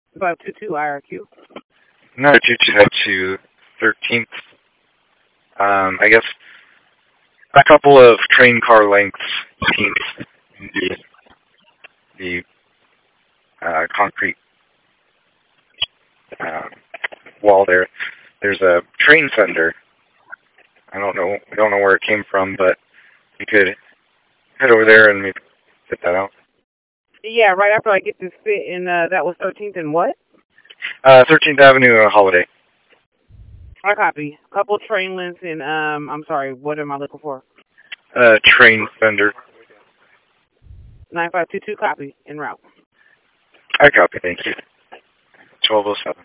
522 IRQ. 922 to 13th. I guess a couple of train car lengths between the concrete uh, wall there. There's a train fender. We don't know where it came from, but we could head over there and maybe fit that out. Yeah, right after I get this fit in, that was 13th and what? 13th Avenue Holiday. I copy. Couple train lengths and, I'm sorry, what am I looking for? Train fender. 9522 copy, en route. I copy, thank you. 1207.